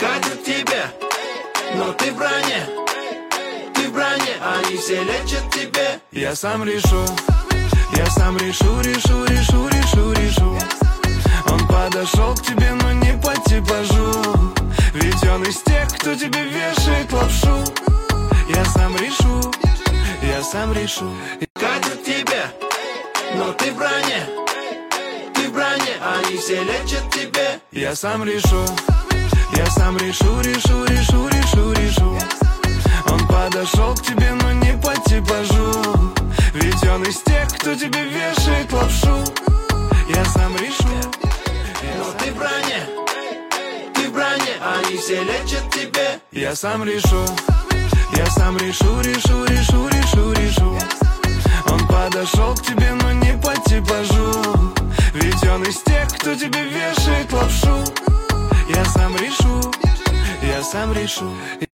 хотят тебя, но ты в броне, они все лечат тебе. Я сам решу, решу. Он подошел к тебе, но не по типажу, ведь он из тех, кто тебе вешает лапшу. Я сам решу. Хотят тебя, но ты в броне, они все лечат тебе. Я сам решу, решу. Он подошел к тебе, но не по типажу, ведь он из тех, кто тебе вешает лапшу. Я сам решу. Но ты в броне, они все лечат тебе. Я сам решу, решу. Он подошел к тебе, но не по типажу, ведь он из тех, кто тебе вешает лапшу. Я сам решу.